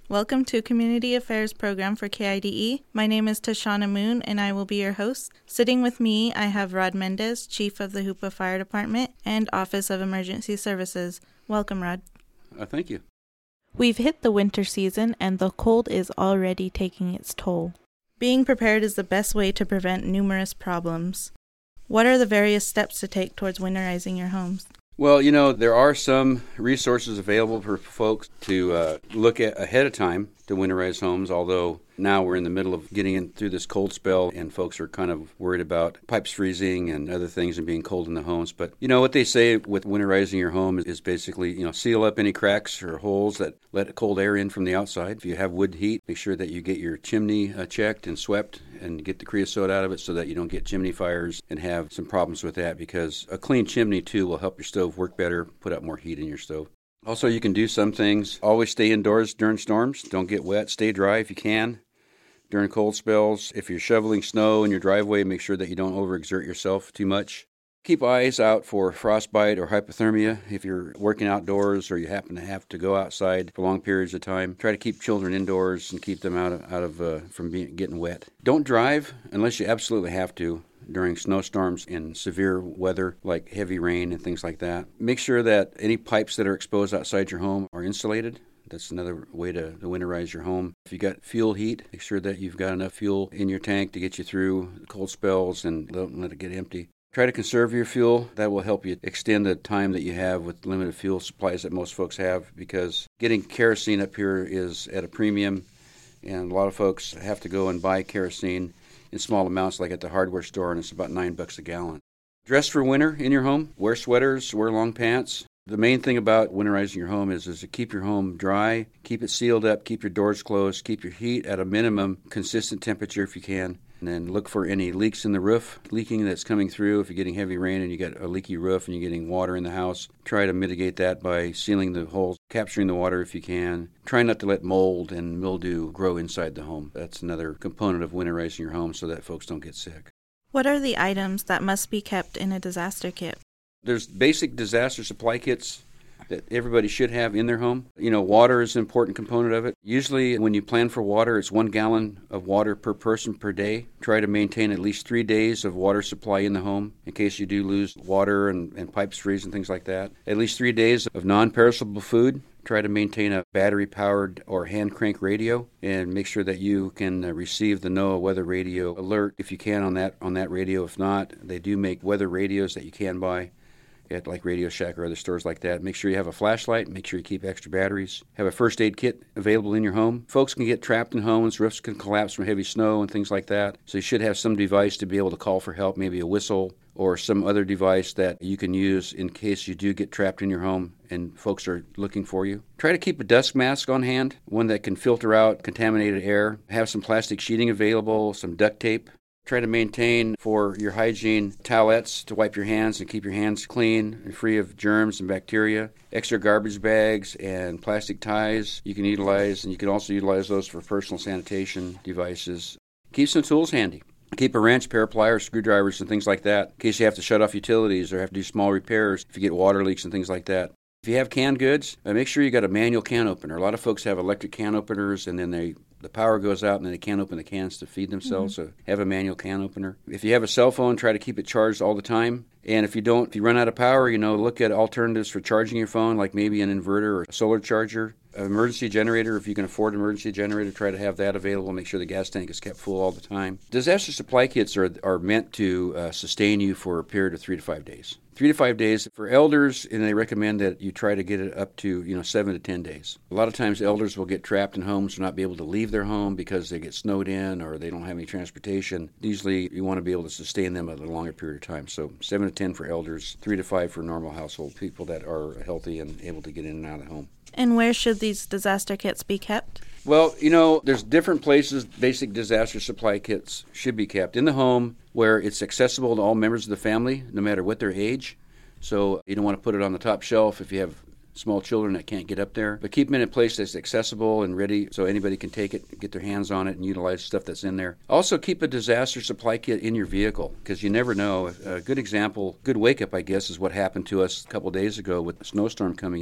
Welcome to Community Affairs Program for KIDE. My name is Tashana Moon, and I will be your host. Sitting with me, I have Rod Mendez, Chief of the Hoopa Fire Department and Office of Emergency Services. Welcome, Rod. Thank you. We've hit the winter season, and the cold is already taking its toll. Being prepared is the best way to prevent numerous problems. What are the various steps to take towards winterizing your homes? Well, there are some resources available for folks to look at ahead of time to winterize homes, although now we're in the middle of getting in through this cold spell and folks are kind of worried about pipes freezing and other things and being cold in the homes. But, what they say with winterizing your home is basically, seal up any cracks or holes that let cold air in from the outside. If you have wood heat, make sure that you get your chimney checked and swept and get the creosote out of it so that you don't get chimney fires and have some problems with that, because a clean chimney, too, will help your stove work better, put out more heat in your stove. Also, you can do some things. Always stay indoors during storms. Don't get wet. Stay dry if you can during cold spells. If you're shoveling snow in your driveway, make sure that you don't overexert yourself too much. Keep eyes out for frostbite or hypothermia if you're working outdoors or you happen to have to go outside for long periods of time. Try to keep children indoors and keep them out of from getting wet. Don't drive unless you absolutely have to during snowstorms and severe weather like heavy rain and things like that. Make sure that any pipes that are exposed outside your home are insulated. That's another way to winterize your home. If you got fuel heat, make sure that you've got enough fuel in your tank to get you through cold spells and don't let it get empty. Try to conserve your fuel. That will help you extend the time that you have with limited fuel supplies that most folks have, because getting kerosene up here is at a premium, and a lot of folks have to go and buy kerosene in small amounts like at the hardware store, and it's about $9 a gallon. Dress for winter in your home. Wear sweaters, wear long pants. The main thing about winterizing your home is to keep your home dry, keep it sealed up, keep your doors closed, keep your heat at a minimum consistent temperature if you can. And then look for any leaks in the roof, leaking that's coming through. If you're getting heavy rain and you got a leaky roof and you're getting water in the house, try to mitigate that by sealing the holes, capturing the water if you can. Try not to let mold and mildew grow inside the home. That's another component of winterizing your home so that folks don't get sick. What are the items that must be kept in a disaster kit? There's basic disaster supply kits that everybody should have in their home. Water is an important component of it. Usually when you plan for water, it's 1 gallon of water per person per day. Try to maintain at least 3 days of water supply in the home in case you do lose water and pipes freeze and things like that. At least 3 days of non-perishable food. Try to maintain a battery-powered or hand crank radio and make sure that you can receive the NOAA weather radio alert if you can on that radio. If not, they do make weather radios that you can buy at like Radio Shack or other stores like that. Make sure you have a flashlight. Make sure you keep extra batteries. Have a first aid kit available in your home. Folks can get trapped in homes. Roofs can collapse from heavy snow and things like that. So you should have some device to be able to call for help, maybe a whistle or some other device that you can use in case you do get trapped in your home and folks are looking for you. Try to keep a dust mask on hand, one that can filter out contaminated air. Have some plastic sheeting available, some duct tape. Try to maintain for your hygiene towelettes to wipe your hands and keep your hands clean and free of germs and bacteria. Extra garbage bags and plastic ties you can utilize, and you can also utilize those for personal sanitation devices. Keep some tools handy. Keep a wrench, pair of pliers, screwdrivers, and things like that in case you have to shut off utilities or have to do small repairs if you get water leaks and things like that. If you have canned goods, make sure you got a manual can opener. A lot of folks have electric can openers, and then the power goes out and then they can't open the cans to feed themselves, so have a manual can opener. If you have a cell phone, try to keep it charged all the time. And if you run out of power, look at alternatives for charging your phone, like maybe an inverter or a solar charger. An emergency generator, if you can afford an emergency generator, try to have that available. Make sure the gas tank is kept full all the time. Disaster supply kits are meant to sustain you for a period of 3 to 5 days. 3 to 5 days for elders, and they recommend that you try to get it up to 7 to 10 days. A lot of times elders will get trapped in homes or not be able to leave their home because they get snowed in or they don't have any transportation. Usually you want to be able to sustain them at a longer period of time. So 7 to 10 for elders, 3 to 5 for normal household people that are healthy and able to get in and out of the home. And where should these disaster kits be kept? Well, there's different places basic disaster supply kits should be kept. In the home, where it's accessible to all members of the family, no matter what their age. So you don't want to put it on the top shelf if you have small children that can't get up there. But keep them in a place that's accessible and ready so anybody can take it, get their hands on it, and utilize stuff that's in there. Also, keep a disaster supply kit in your vehicle because you never know. A good example, good wake-up, I guess, is what happened to us a couple days ago with the snowstorm coming in.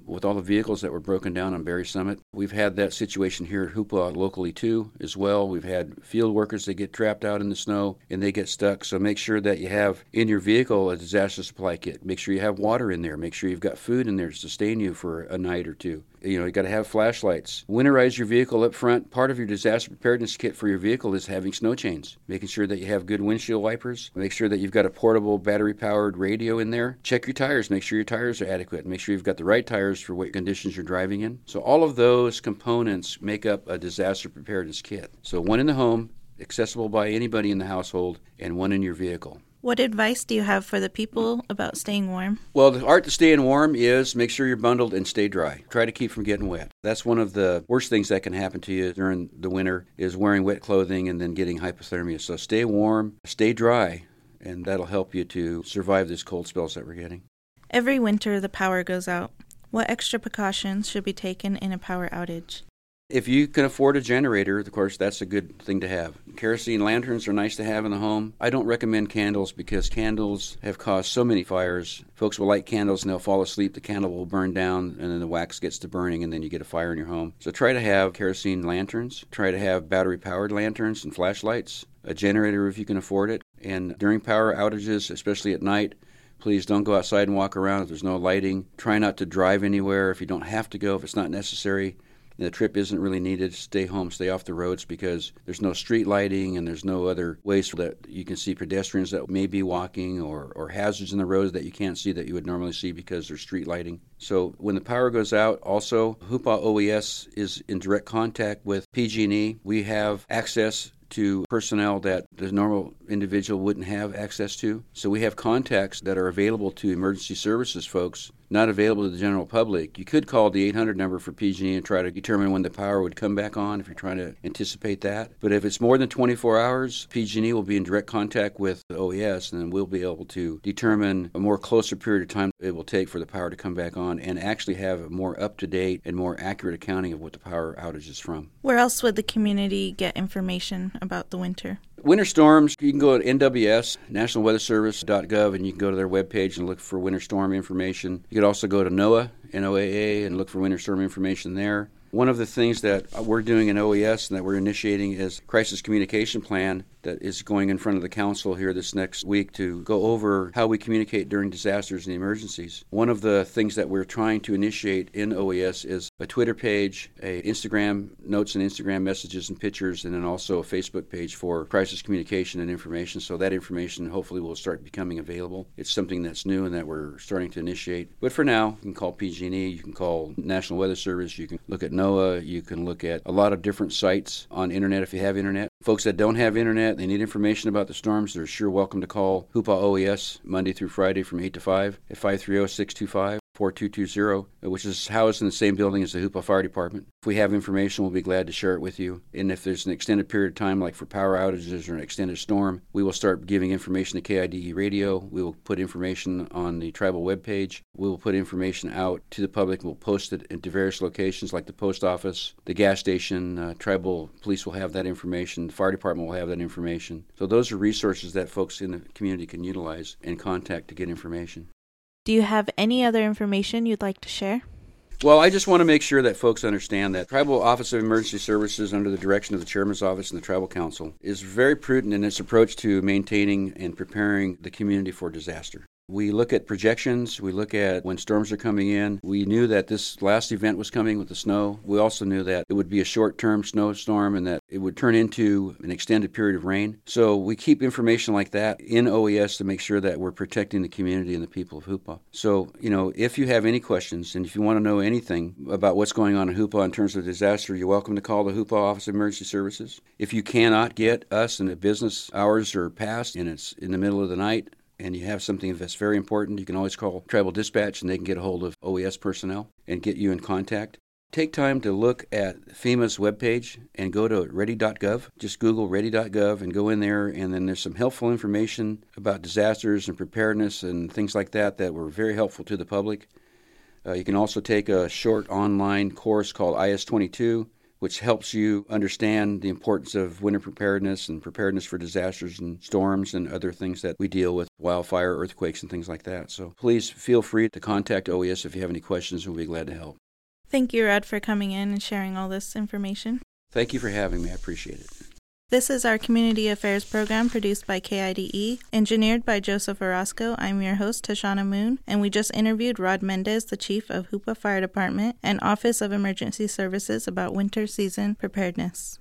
with all the vehicles that were broken down on Berry Summit. We've had that situation here at Hoopa locally too as well. We've had field workers that get trapped out in the snow and they get stuck. So make sure that you have in your vehicle a disaster supply kit. Make sure you have water in there. Make sure you've got food in there to sustain you for a night or two. You got to have flashlights. Winterize your vehicle up front. Part of your disaster preparedness kit for your vehicle is having snow chains, making sure that you have good windshield wipers. Make sure that you've got a portable battery-powered radio in there. Check your tires. Make sure your tires are adequate. Make sure you've got the right tires for what conditions you're driving in. So all of those components make up a disaster preparedness kit. So one in the home, accessible by anybody in the household, and one in your vehicle. What advice do you have for the people about staying warm? Well, the art to staying warm is make sure you're bundled and stay dry. Try to keep from getting wet. That's one of the worst things that can happen to you during the winter is wearing wet clothing and then getting hypothermia. So stay warm, stay dry, and that'll help you to survive these cold spells that we're getting. Every winter, the power goes out. What extra precautions should be taken in a power outage? If you can afford a generator, of course, that's a good thing to have. Kerosene lanterns are nice to have in the home. I don't recommend candles because candles have caused so many fires. Folks will light candles and they'll fall asleep. The candle will burn down and then the wax gets to burning and then you get a fire in your home. So try to have kerosene lanterns. Try to have battery-powered lanterns and flashlights. A generator if you can afford it. And during power outages, especially at night, please don't go outside and walk around if there's no lighting. Try not to drive anywhere if you don't have to go, if it's not necessary. The trip isn't really needed. Stay home, stay off the roads because there's no street lighting and there's no other ways that you can see pedestrians that may be walking or hazards in the roads that you can't see that you would normally see because there's street lighting. So when the power goes out, also, Hoopa OES is in direct contact with PG&E. We have access to personnel that the normal individual wouldn't have access to. So we have contacts that are available to emergency services folks, not available to the general public. You could call the 800 number for PG&E and try to determine when the power would come back on if you're trying to anticipate that. But if it's more than 24 hours, PG&E will be in direct contact with the OES, and then we'll be able to determine a more closer period of time it will take for the power to come back on and actually have a more up-to-date and more accurate accounting of what the power outage is from. Where else would the community get information about the winter? Winter storms, you can go to NWS, nationalweatherservice.gov, and you can go to their webpage and look for winter storm information. You could also go to NOAA, NOAA, and look for winter storm information there. One of the things that we're doing in OES and that we're initiating is a crisis communication plan that is going in front of the council here this next week to go over how we communicate during disasters and emergencies. One of the things that we're trying to initiate in OES is a Twitter page, a Instagram notes and Instagram messages and pictures, and then also a Facebook page for crisis communication and information. So that information hopefully will start becoming available. It's something that's new and that we're starting to initiate. But for now, you can call PG&E, you can call National Weather Service, you can look at NOAA, you can look at a lot of different sites on internet if you have internet. Folks that don't have internet, they need information about the storms, they're sure welcome to call Hoopa OES Monday through Friday from 8 to 5 at 530-625-4220, which is housed in the same building as the Hoopa Fire Department. If we have information, we'll be glad to share it with you. And if there's an extended period of time, like for power outages or an extended storm, we will start giving information to KIDE Radio. We will put information on the tribal webpage. We will put information out to the public. We'll post it into various locations like the post office, the gas station. Tribal police will have that information. The fire department will have that information. So those are resources that folks in the community can utilize and contact to get information. Do you have any other information you'd like to share? Well, I just want to make sure that folks understand that Tribal Office of Emergency Services, under the direction of the Chairman's Office and the Tribal Council, is very prudent in its approach to maintaining and preparing the community for disaster. We look at projections. We look at when storms are coming in. We knew that this last event was coming with the snow. We also knew that it would be a short-term snowstorm and that it would turn into an extended period of rain. So we keep information like that in OES to make sure that we're protecting the community and the people of Hoopa. So, if you have any questions and if you want to know anything about what's going on in Hoopa in terms of disaster, you're welcome to call the Hoopa Office of Emergency Services. If you cannot get us and the business hours are past and it's in the middle of the night, and you have something that's very important, you can always call Tribal Dispatch and they can get a hold of OES personnel and get you in contact. Take time to look at FEMA's webpage and go to ready.gov. Just Google ready.gov and go in there, and then there's some helpful information about disasters and preparedness and things like that were very helpful to the public. You can also take a short online course called IS-22, which helps you understand the importance of winter preparedness and preparedness for disasters and storms and other things that we deal with, wildfire, earthquakes, and things like that. So please feel free to contact OES if you have any questions. We'll be glad to help. Thank you, Rod, for coming in and sharing all this information. Thank you for having me. I appreciate it. This is our Community Affairs program produced by KIDE, engineered by Joseph Orozco. I'm your host, Tashana Moon, and we just interviewed Rod Mendez, the Chief of Hoopa Fire Department and Office of Emergency Services, about winter season preparedness.